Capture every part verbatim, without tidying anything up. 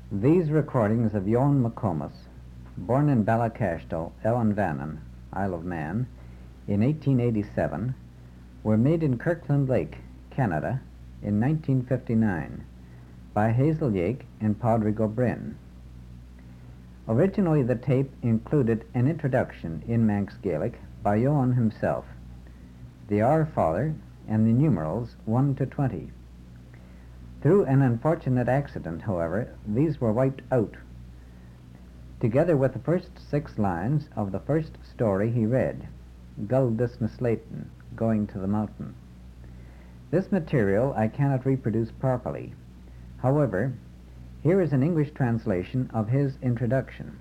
These recordings of Eoin McComas, born in Ballacashtal, Ellanvannan, Isle of Man, in eighteen eighty-seven, were made in Kirkland Lake, Canada, in nineteen fifty-nine, by Hazel Yake and Padraig O'Brien. Originally, the tape included an introduction in Manx Gaelic by Eoin himself, the Our Father, and the numerals one to twenty. Through an unfortunate accident, however, these were wiped out, together with the first six lines of the first story he read, Guldis na Slayton, Going to the Mountain. This material I cannot reproduce properly. However, here is an English translation of his introduction.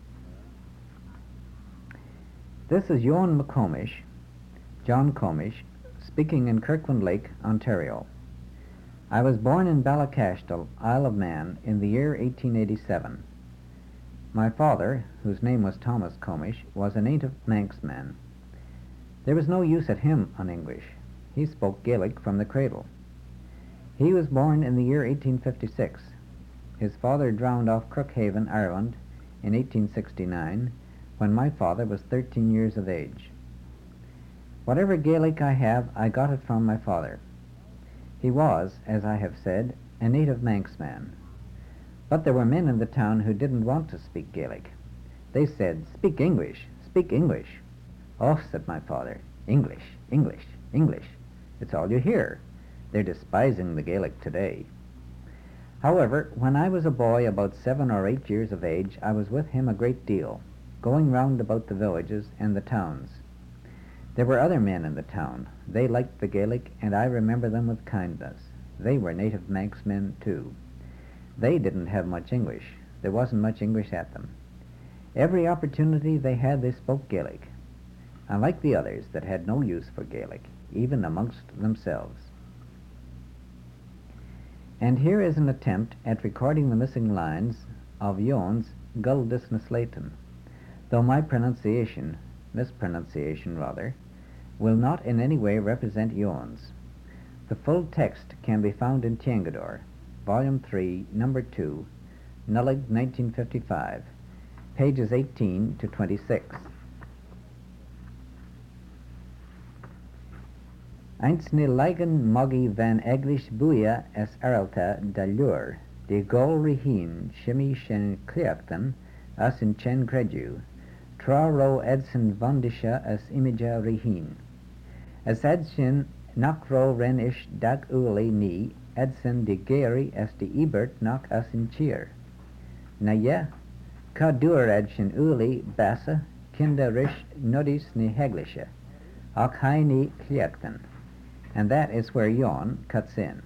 This is Eoin McComish, John Comish, speaking in Kirkland Lake, Ontario. I was born in Ballacashtal, Isle of Man, in the year eighteen eighty-seven. My father, whose name was Thomas Comish, was a native Manxman. There was no use at him on English. He spoke Gaelic from the cradle. He was born in the year eighteen fifty-six. His father drowned off Crookhaven, Ireland, in eighteen sixty-nine, when my father was thirteen years of age. Whatever Gaelic I have, I got it from my father. He was, as I have said, a native Manxman. But there were men in the town who didn't want to speak Gaelic. They said, "Speak English, speak English." "Oh," said my father, "English, English, English. It's all you hear." They're despising the Gaelic today. However, when I was a boy about seven or eight years of age, I was with him a great deal, going round about the villages and the towns. There were other men in the town. They liked the Gaelic, and I remember them with kindness. They were native Manxmen, too. They didn't have much English. There wasn't much English at them. Every opportunity they had, they spoke Gaelic, unlike the others that had no use for Gaelic, even amongst themselves. And here is an attempt at recording the missing lines of Eoin's Guldis na Slayton, though my pronunciation, mispronunciation rather, will not in any way represent Eoin's. The full text can be found in Teangador, Volume three, Number two, Nullig, nineteen fifty-five, pages eighteen to twenty-six. Eins ne leigen moggy van Eglish buia es aralta da lure, de gol rihin shimmy shen cliactan as in chen credu, tra ro edson vondisha as imija rihin. As edson nakro ren ish dag uli ni, edson de geri as de ebert nak as in cheer. Na ye, ka dur edson uli bassa, kinda rish nodis ni heglisha, ak hai ni cliactan. And that is where Eoin cuts in.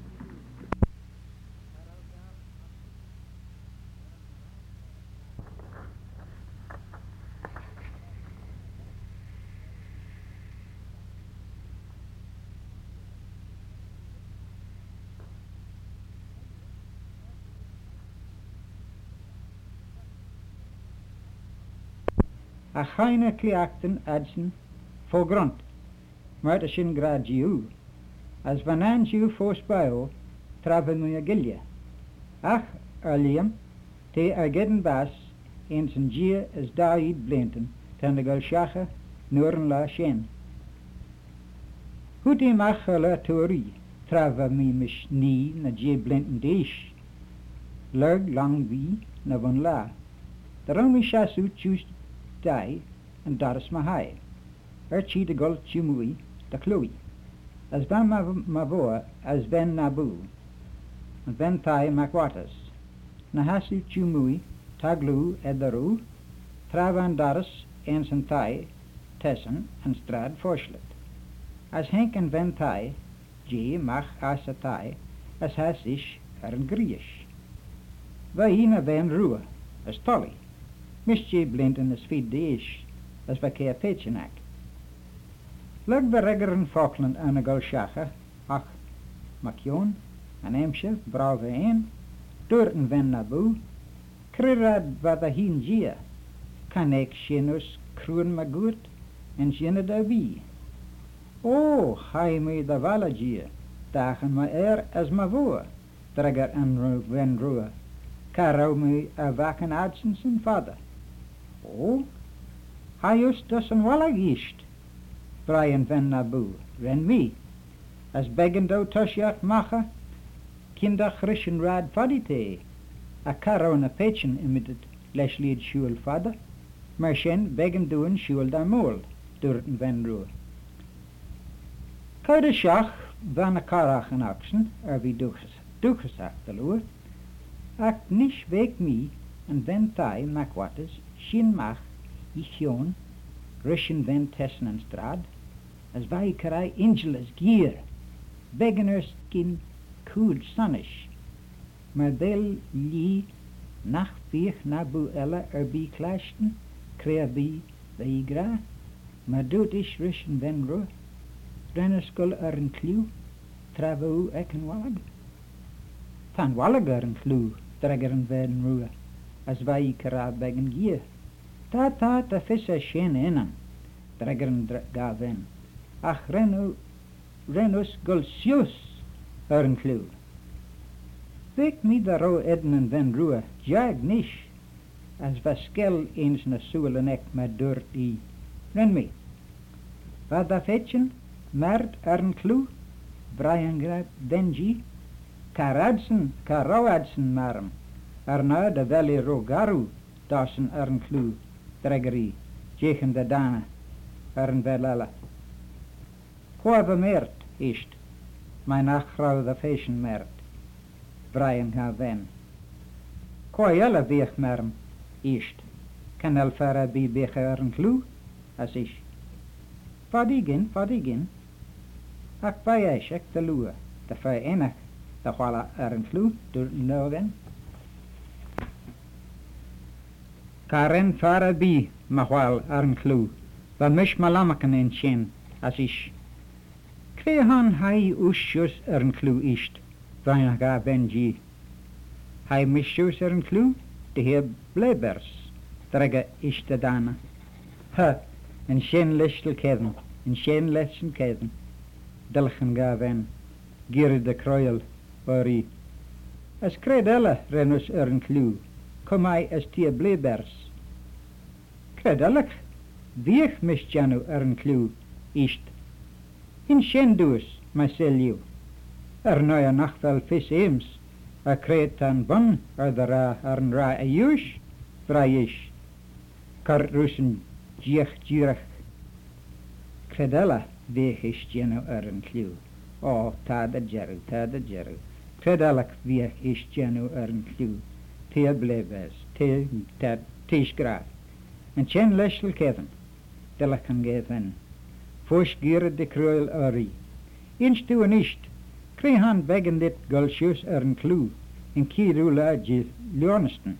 A chaine cliacten adsen for grunt, maar de sin gradiu, as vanan ju fos bio, traven mu gilje. Ach, Liam, te a gedden bas, in zijn gia as daid blinten, ten de galschache, nuren la shen. Goed im ach la teorie, trava mi mish ni na gia blinten deish. Lurg lang wie na van la. Daarom is chasu chus die, en daar is mahai. Er chi de gol chumui, de cloi. As van mavoa, as ven nabu, and ven thai makwatas. Nahasu chumui, taglu edaru, travan daris, en zijn thai, tessen, en strad forslet. As henk en ven thai, je mach as a thai, as has ish er een griesh. Vahina ven rua, as tolly. Misje blinten as feed de ish, as vakea pechenak. Lug de reggeren Falkland aan de Galschache, ach, Makion, en Emsche, brave een, Durten ven nabu, Krirad vada hin gia, Kanek shenus kruun magut, en jene da wie. O, hai me da vala gia, dagen ma er as ma voa, Dragger en ven rua, Caro me a vacan adsen zijn vader. O, hij is dus een walligist. Brian van Nabu, ren me. As begin do tosjat macha, kinder grischen rad vadite. A caro en a pechen imitet leslied schuel vader, maar shen begin doen schuel da mol, durten van roe. Koude schach van a karach en aksen, er wie toegesagt de loer, ak nisch week mi en ven tai mak wattes, shin mach, ichion, rischen ven tessen en strad, as vai karai ingeles gier, beginners kin kood sannish, maar del li nach vich nabu ella er bi klachten, krea bi veigra, maar doet is rischen ven ro, rennerskul er een kluw, travu ek en wallag. Tan wallag er een kluw, dragger en ven ro, as vai kara begen gier. Ta ta ta visse shen enan, dragger en ga ven. Ach renu, renus gulsius er een kluw. Week mi daro eden en ven ro, jag nish, as vaskel eens na soel en ek met dur die. Ren mi. Wat da fetchen? Mert ern kluw, Brian grab denji, karadsen, karoadsen marm, erna de veli rogaru, dasen ern kluw, dregeri, jegen de dana, ern velala. Hoeve mert ist, mijn achrau de feschen mert, Brian ga ven. Koyelle weeg marm ist, kan el fara bi bege ern kluw, as is. Vadigin, vadigin. Ak baiesh ek de lua, de fai enak, de wala er een vloe, door noven. Karen fara bi, mahwal er een vloe, wa mish malamaken in shen, as ish. Krehan hai ushus er een vloe ist, vaina ga benji. Hai mishus er een vloe, de heer blebers, drege ish de dana. Ha, en shen listel keden, en shen lesson keden. Delchen gaven, gier de kroil, ori. As credella renus er een kluw, kom ai as tie blebers. Credellig, wieg mis janu er een kluw, ist. In shendus, myselju. Er noia nachtvel vis eems, a kreet an bon, er de ra er een ra a jush, vraish. Kar russen jiech jirech. Credella, weeg is jenu er een kluw. O, ta de jeru, ta de jeru. Credelijk weeg is jenu er een kluw. Teel blebes, teel, ta, tisch graaf. En chen leschel keven. Delakan geven. Fosch gier de kruil ori. Inch tu en isht. Krehan wegen dit gulsjus er een kluw. En kiru laadje ljonesten.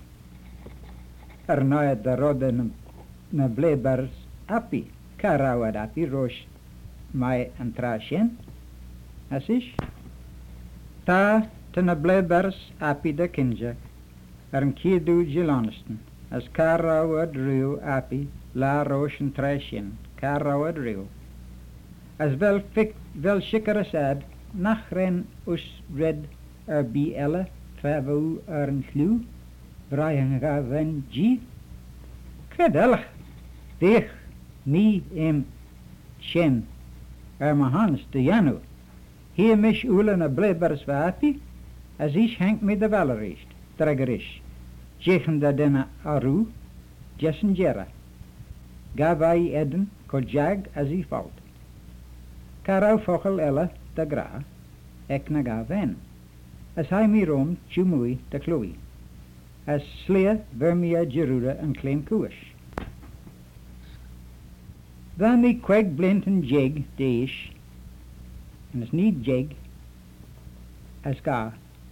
Er noia de rodden na blebers api. Karawad api roos. Mai en trasjen, as is. Ta ten a blebers api de kinjak, er een kiedu jilonesten, as karawad riu api la roos en trasjen, karawad riu. As wel fik, wel shikere sad, nachren us red er bi elle, travu er een kluw, Brian gaven ji. Kredellig, dich, mi em chen. Er mahans de janu. Hier mish ulen a blebers vaati, as ish hank me de valerist, dragerish. Jegen da dena aru, jessen jera. Gavai eden, ko jag as i valt. Karau vogel elle, de gra, ek na gaven. As hij mi rom, chumui, de klui. As slee, vermia jerura en klein koers. Dan die kwek blint en jig, deesh, en is niet jig, as ga.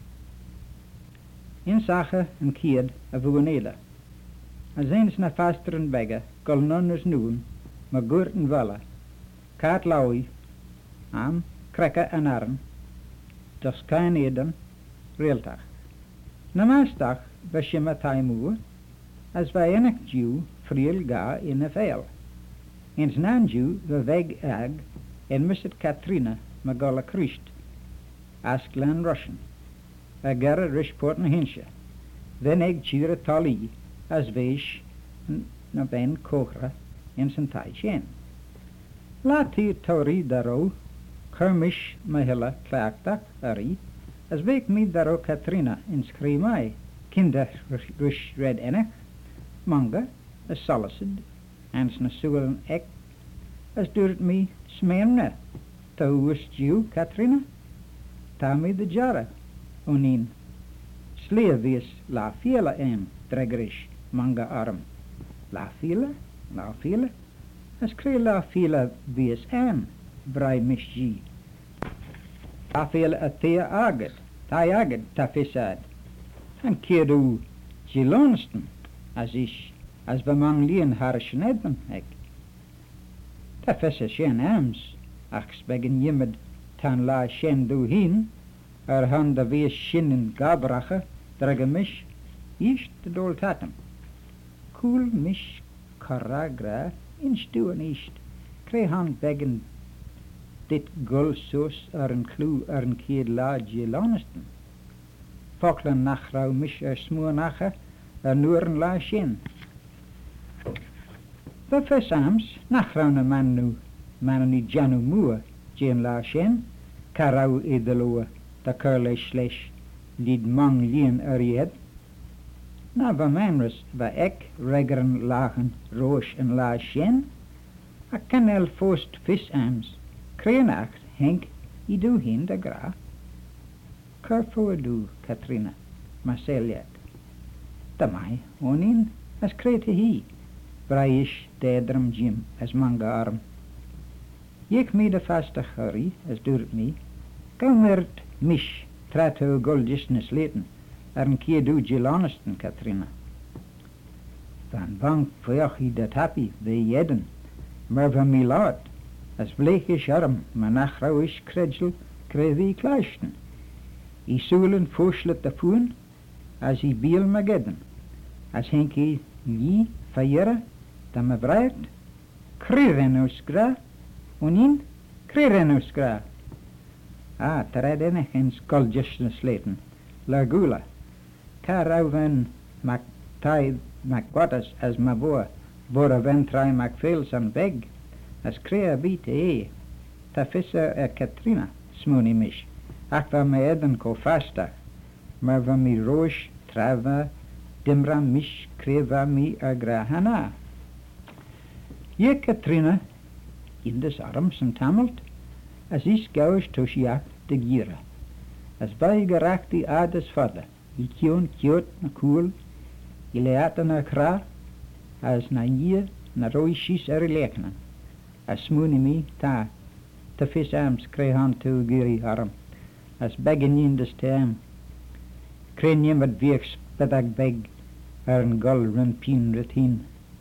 In sache en kied a vuonele. As eens na fasteren begge, kol nonners noen, ma gurten valla, kaat laui, am, krekke en arm, das kein eden, reeltag. Na maastag, was je met taimoe, as wij enig jew, friel ga in a veil. Eens nanju de weg ag en misset Katrina Magala Christ, Asklan Russian, a gara rishport na hinsha. Then eg chira tali, as veish na ben cochra in san tai shen. Lati tauri daro, kermish mahila klaaktak ari, as veik mi daro Katrina in skrimai, kinder rush red enach, manga, as solacid, ans na suelen ek, as duurt mi smerne, ta wist you, Katrina? Ta mi de jara, unin. Sleevies la fila en, dregrish, manga arm. La fila, la fila, as kre la fila vies en, brai misji. La fila a thea agad, ta agad ta fisad. En kedu gilonsten, as ish, as bemang lien harschen edben ek. Ta fessa shen ams, ach spegen jimmed tan la shen du hin, er han da vies shinnen gabrache, drage mish, ish de dol tatem. Cool mish karagra, in stuwen ish, kre han begen dit gul sos er een klu er een keer la gelonesten. Foklen nachrau mish er smoor nache, er noeren la shen. The fesams, nachrau na manu, manu ni janu moe, jen la shen, karau edeloe, da curle slesh, lid mang lien er na va manrus va ek regeren lagen roos en la shen, a kanel fost visams, krenacht henk i du hin de gra. Kerfo du, Katrina, Marceliat. Da mai, onin, as krete hi, braish dedrum jim, as manga arm. Jek mi de vaste hurry, as duurt mi, gamert mish, trato goldisnes leten, er een keer du gelonesten, Katrina. Van bang veoch i dat happy, we jeden, maar van mi laat, as bleekish arm, maar nachrau is kredgel, krevi klaisten. I soelen voorslet de voen, as i biel magedden, as henk i li feiere, dan me breit, krirenus gra, unin krirenus gra. Ah, teredene geen skoldjesne sleten, largula, karauven mac tai mac watas as ma boa, bora ventrai mac fails an beg, as crea bite e, ta fissa e Katrina, smuni mish. Ach va me eden ko fasta, maar va mi roos trava, dimra mish kreva mi agrahana. Je Katrina, in des arms en tamelt, as is gauws toshiak de gira. As bij geraakt die ades vader, i kion kiot na koel, i leata na kra, as na hier na roi shis er lekenen. As smuni mi ta, te vis ams krehan tu giri arm. As begin in de stem, kren je met weeks bedag beg, er een gul run pien retin.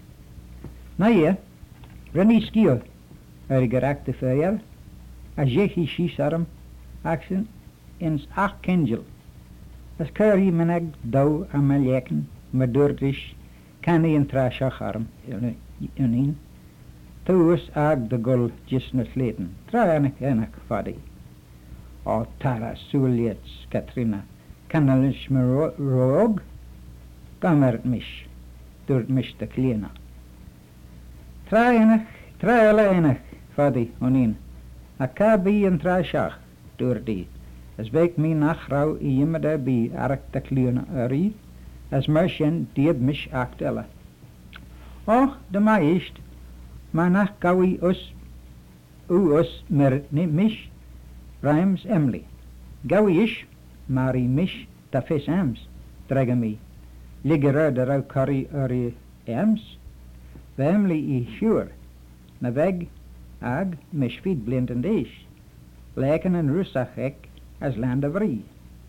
Na je, run skio, er geraakte verjaar, as je hi shis arm, aksen, ins ach kenjel. As curry meneg dou am leken, maar doordish, kan hij een trashach arm, unin. Toos ag de gul jisnes leten, traanig enig vadi. O tara suliets, Katrina, kanalish me roog, gamert mish, doort mish de kliena. Traanig, traale enig, vadi, unin. A kabi en trashach, door die. As week mi nachrau i jimmede bi ark de kliena eri, as mersjen dieb mish aktella. Och, de maïst, ma nach gawi us, u us mer ni mish, Rhymes Emily. Gawi-ish, mari mish, ta fis ams, drega mi. Liggerer de rau curry uri ams. The Emily i sure. Na weg, ag, mish feed blindend ish. Leken en rusach ek, as land of rie.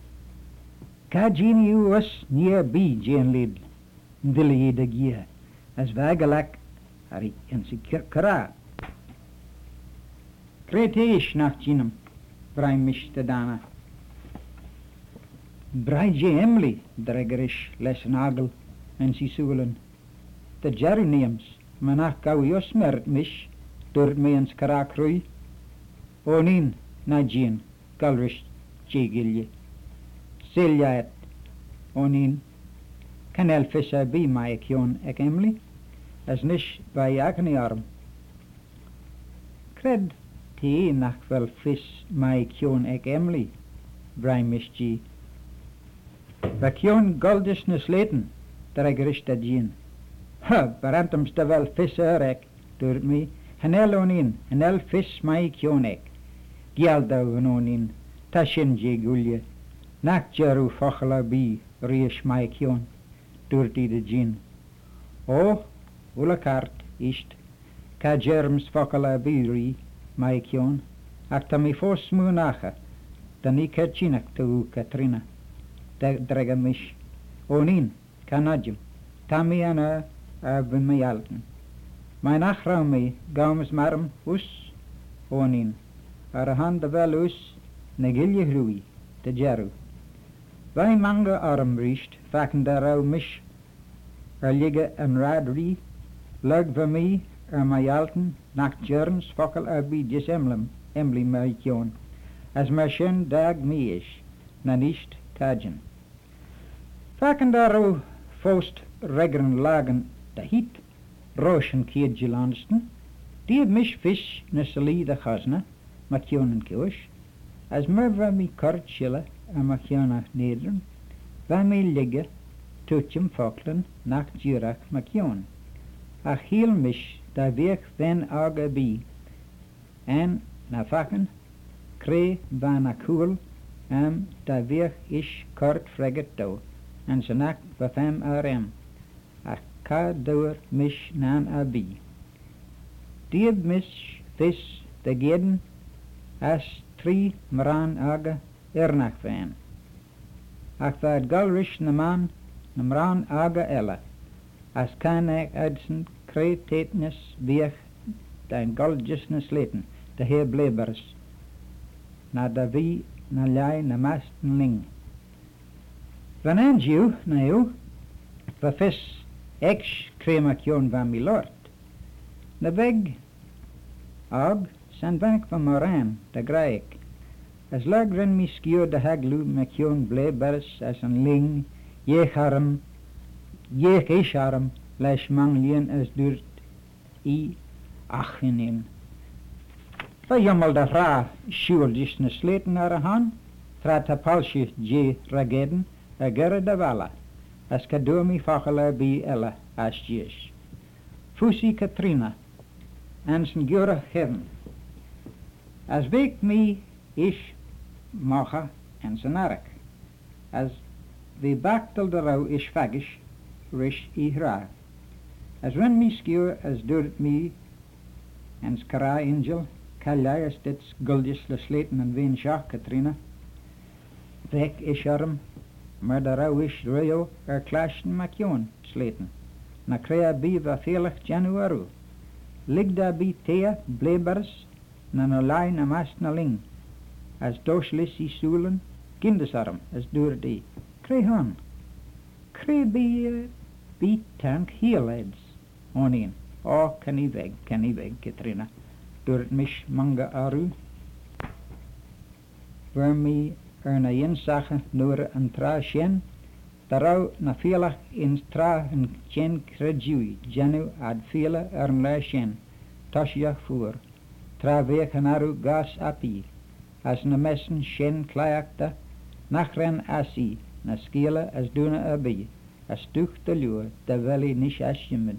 Ka genie u us near bi jen lid, ndili de gie, as vagalak, ari en si kra. Kretish nach ginum. Brai mish te dana. Brai je Emily, dregerish les nagel, en si suelen. De geruniums, manach gau jos mert mish, door me ens karakrui. Onin, na jien, galrish je gilje. Selja et, onin, Can el fissa be my kion ek Emily, as nish by agni arm. Cred ti nach wel vis my kion ek Emily, Braimish G. Va kion goldis na sleten, der gerista Jean. Ha, barantum sta wel fissa ek, dur mi, hanel onin, hanel vis my kion ek. Gialda onin, tashin je gulje, nak jaru fachla bi, rish my kion. Durti de Jean. O, ula kart, ist, ka germs fakala biri, mai kion, ak ta mi fos munacha, da ni kerchinak tu Katrina, da drega mish, onin, ka nadjum, ta mi ana, abin mi alten. Mijn achra mi, gaumes marm, us, onin, ar a hand wel us, negilje hrui, de jaru. Wij manga arm riest, vaken daarou mish, er liggen een radri, lug van mij, er mij alten, nacht jerns, fakkel er bij dis emblem, emblem mij kion, as maar schön dag mij is, na nicht kajen. Vaken daarou fost regren lagen, de hiet, rooshen kiedje landsten, die mish vis na sali de chasna, ma kionen kios, as mer van mij kort schille, en ma kionach nederen, van mij liggen, tutjem faklen, nacht jurach ma kion. Ach heel mish, da weg ven aga bi, en na vaken, kree van a koel, en da weg is kort freget do, en ze nacht befem arem, ach ka door mish nan a bi. Die mish vis de geden, as tri mran aga ernach ven. Ach vaad galrish na man, na mran aga ella, as kan ek adsen kreetetnes weeg dein goldjesnes leten, de heer blebers, na da wie na lei na masten ling. Van anju, na u, va vis ex cremakion van mi lord. Na weg, og, san bank van moran, de graik, as lagren mi skio de haglu makion blebers as een ling, je harm, je geesharm, les manglien as durt i achenin. Va jommel de ra, schuul disne sleten naar a han, trat a palsje je rageden, a gerre de walla, as kadomi fachela bi ella as jes. Fusi Katrina, en sen gura heaven. As week mi ish macha en sen ark, as the baktel de rau is fagish, rish I hra. As when mi skier as durt mi, en skara angel, kalai as dit guldis le sleten en ween shach Katrina. Weg is arm, maar de rau is reo er klaschen makion sleten. Na krea bi va velig januaru. Lig da bi thea blebers, na no lai na mas na ling. As dos lissi soelen, kindesarm as durt I. Kree han. Kree bi, uh, bi tank heeleds. Onin. O, kan I weg, kan I weg, Katrina. Durt mish manga aru. Waar mi er na jensache noor een tra shen. Daarou na vela in tra een chen kredjui. Janu ad vela er een la shen. Tasja voer. Tra weg aru gas api. As na messen shen klaakta. Nachren asi. Na skele as duna abi. As tuch de luur. Da veli nish asjemid.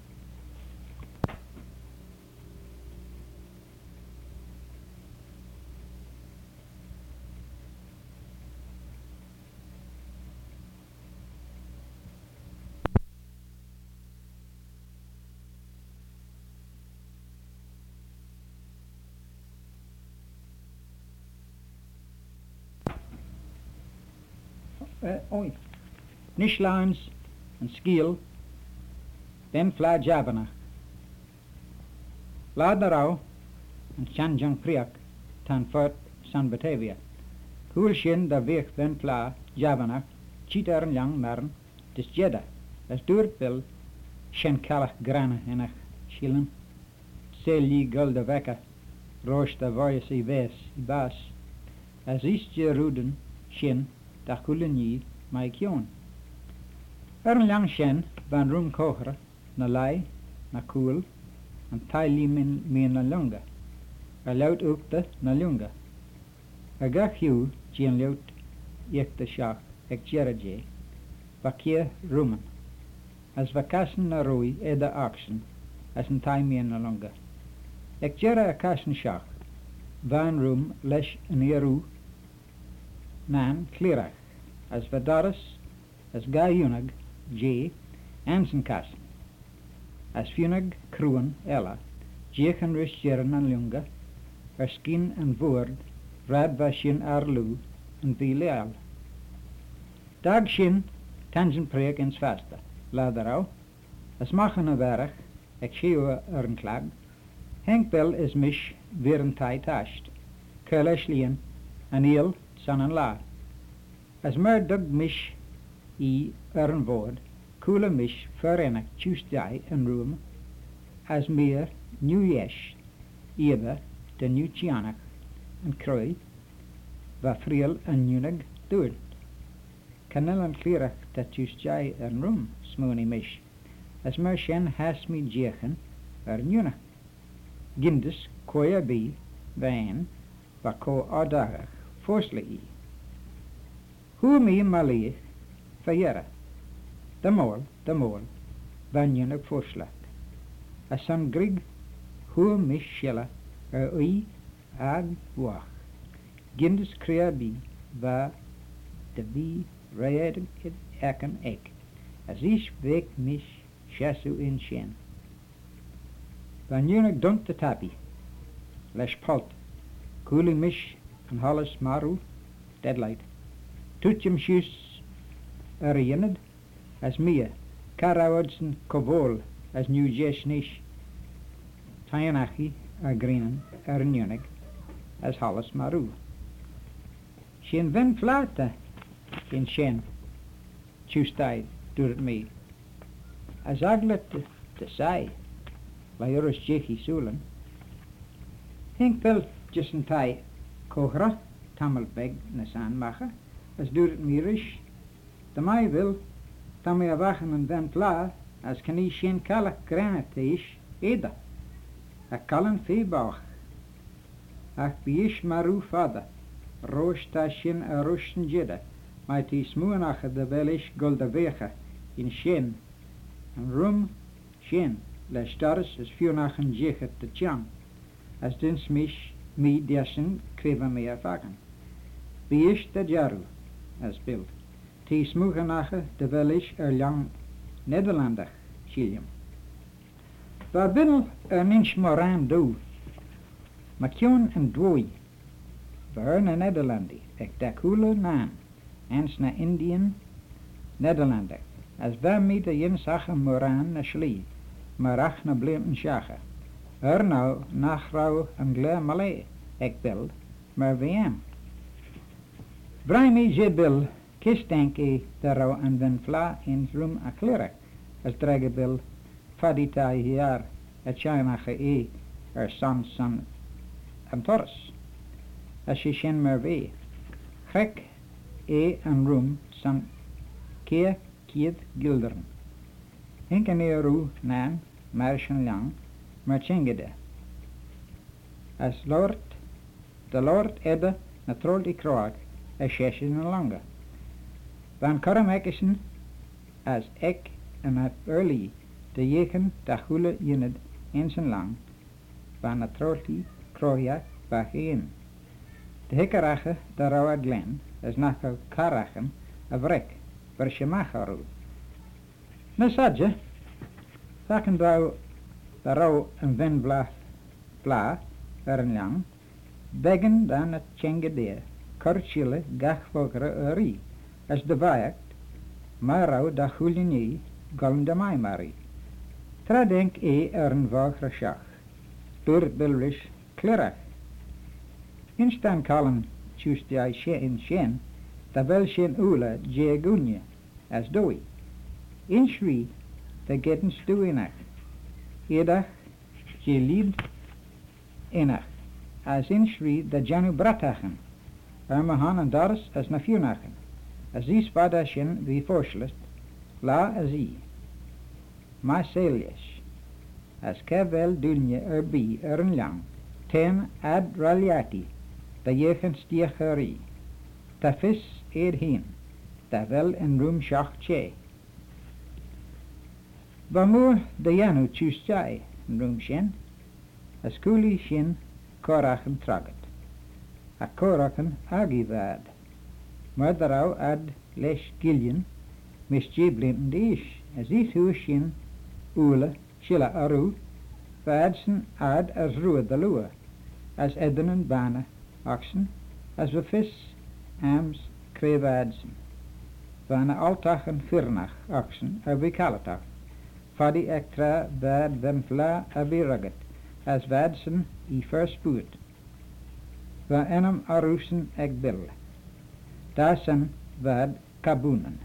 Uh, oi. Nishlans en skiel, ben fla javanach. Laat daarau, en chanjang priak, tan fort San Batavia. Koelshin da weg ben fla javanach, cheater en lang narn, dis jedda, as duurpil, shen kalach grana enach schillen, seli gulde wekka, roos da voice I ves, I bas, as is je ruden, shin, da kuleni mai kion. Er een lang shen van room kocher, na lai, na koel, en taili min min na lunga. Er luid ook de na lunga. Er gach hiu, gien luid, ik de shach, ek jerje, vakie roemen. As vakassen na roi, e de aksen, as een tai min na lunga. Ek jere a kassen shach, van room lesh een jeru, nan klirach, as vadaris, as ga junag, J, Ansen kassen. As funag kruan ella, jechen rus jeren an lunga, er skin en woord, rad vashin arlu, en vileal. Dag shin, tangen preek ins vasta, laderau, as machen a werch, ek sheo er een klag, Henkbel is mish weer een tai tasht, kerleslien, en eel, san en la. As mer dug mish i er een woord, koele mish verenig Tuesday en room, as meer new yesh, ebe de new chianak, en kroi, va friel en nunig dood. Kanel en klierig dat Tuesday en room, smoony mish, as mer shen has mi jechen er nunig. Gindes koya bi, vain, va ko adagach, forsle i. Hoe mi malie, verjere. De mol, de mol, van junig forslag. As san grig, hoe mis shella, er ui, ag wach. Gindes krea bi, va de vi reed it eken ek. As is week mis shasu in shen. Van junig dunt de tapi, lesh palt, koeling mish en halles maru, deadlight. Tutjem shus er yened, as mia, karawodsen kovol, as new jeshnish, tayanachi, er grinen, er junig, as halles maru. Shen ven flata, in shen, Tuesday, doet het mee. As aglet te sai, la joris jechi sulen. Hink wel jisen tai kogra, tamelbeg nasan macha, as doet het mirish. De mij wil, tamme awachen en vent la, as kan i shen kalak granatish, eda. A kallen feebauch. Ach biish maru fada, roos ta shen a rushen jida, maar ti smoenache de welish golda wecha, in shen, en rum shen. Les stars is vuurnachen jechet te tjang, as dins mish mi dessen kweva me ervaken. Wie is de jaru, as beeld. Ti smoegenache de welish er lang Nederlandig, chilium. Waar binnel er ninch moran doe, makion en dwoi, waar na Nederlandi, ek dakule naan, ens na Indian, Nederlandig, as waar mi de jensache moran na schlie. Maar ach na blinden sjache. Er nou nachrauw en gleur malay, ek bel, maar wiem. Vrij me je bil, kist denk ik daarou en wen vla in room a klirek, as drage bil, fadita hier, et chaymache e, er san san en torres. As je shen mer wee. Grek e en room san keer kiet gilderen. Hinken eru nan, marschen lang, maar tjengede. As lord, de lord edde, na troll die kroak, as sheshen en lange. Van karam ekischen, as ek en at early, de jeken, da hule jinned, eens en lang, van na troll die kroak, bageen. De hekkerache, da rauwa glen, as nachal karachen, a vrek, vershemacharu. Na sadje, zaken drouw de rauw en wen bla, bla, er een lang, beggen dan het tjengedee, kortschille gachvogere uri, as de vajakt, maar rauw da hulini, golden de maimari. Tra denk e er een vogere schach, door bilrish klirach. Instaan kallen, tjust jij shen in shen, da wel shen ule, je gunje, as doi. In Shri, de getten stuinach. Edach, je liebt enach. As in Shri, de janu bratachen. Er mahan en dars as na fjunachen. As is vadashen wie voorschlist, la as I. Marcelius, as kevel dulje erbi ern lang, ten ad raliati, da jechen stiecheri, ta vis eed heen, da wel in room shach che. Bamur de janu tjus jai, in room shen, as kuli shin korachen traget. A korachen agivad, maar daarau ad lesh giljen, mis je blind is, as is hu shin, ule, shilla aru, vaadsen ad as roe de lua, as edenen bana, oxen, as we vis, ams, krevaadsen. Vana altachen firnach, oxen, abi kalatach, fadi ektra vaad vemfla abi rugged, as vaadsen i verspoed. Va enam arusen ek bil. Dasen vaad kabunen.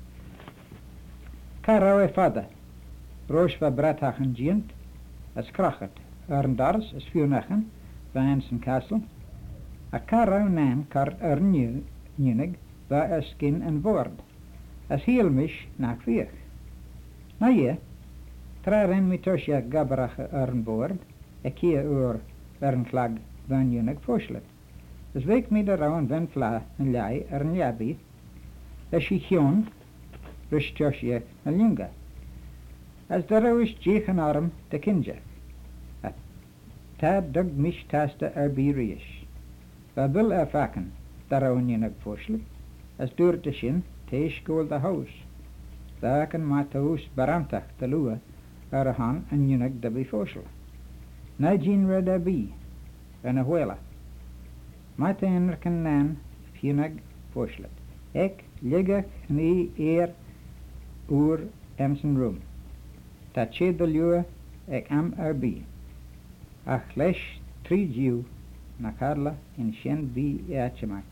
Karawe fada, roos va bratachen gient, as krachet, erndars as fionachen, va ensen castle. A karau naam kar ernu, nunig, va as skin en woord, as hielmish nach vier. Na je, traren mitosja gabrache ernboord, ek hier oor ernflag van nunig voorslet. Dus week me daaraan van vla en lei ern jabi, as je gion, rustjosje en junga. As daarou is jegen arm de kinja. A ta dug mish taste erbirish. Va bil erfaken, daarou nunig voorslet, as door te shin, te school de huis. Daken ma te huis barantach te lua, er han en nunig de bi voorslet. Na jin red er bi, en a huela. Mate enrken nan, fionag voorslet. Ek liggach ni eer oer emsen room. Ta che de lua ek am erbi. Ach lesh tri jiu na karla in shen bi eachemak.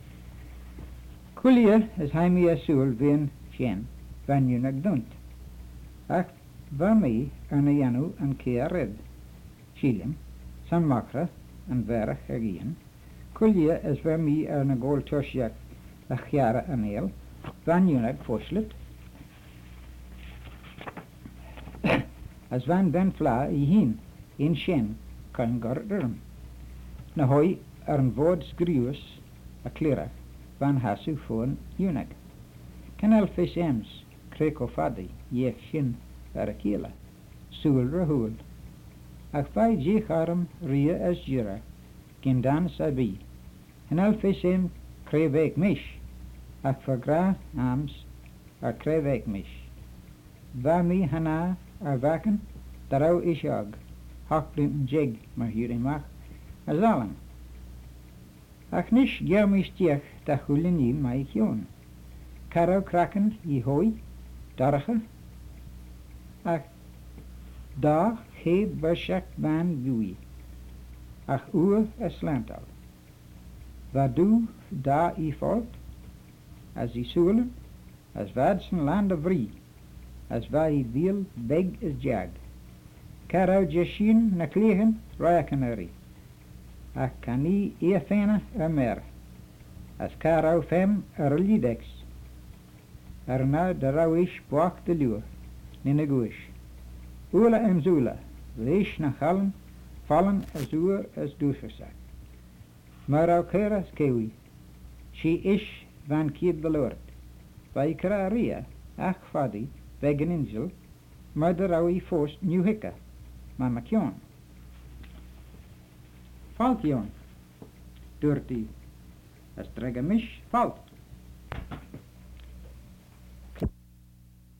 Kulia is haimi asul vien shen van junag dunt. Ach va mi erne janu en kea red. Chilem, san makra en verach agien. Kulia is waar mi er een goal tosjak a jaren en heel, van junag voorslet. As van ben fla i hin, in shen, kan gorderen. Na hoi er een woord skrius, a klirach, van hasu voor junag. Kanal vis ems, kreko fadi, jef shin, verakila, sul rahul. Ach vai jicharam ria as jira, Gindan sabi. En al visem krevek mish. Ach vergra ams ar krevek mish. Va mi hana ar waken, darau ishag. Hakblin jeg maar hierin mag. Azalen. Ach nish germi stiech da hulini mai kion. Karau kraken i hoi, darge. Ach da he bershak van vui. Ach uur es lantal. Wat doe daar i volk, as i soelen, as vadsen lande vrie, as wij wiel beg is jag. Karau jeshin na klegen rakeneri. Ach kan i eefene er mer, as karau fem er lidex. Er na de rauish boak de luur, nine guish. Ula en zula, wees na gallen, vallen as oer as doorverzak. Maar ook her as kewi, she ish van kied de lord. Bij kraria, ach fadi, wegen insel, maar de raui forst nu hikka, maar makjon. Valt jon, durti, as drega mish, valt.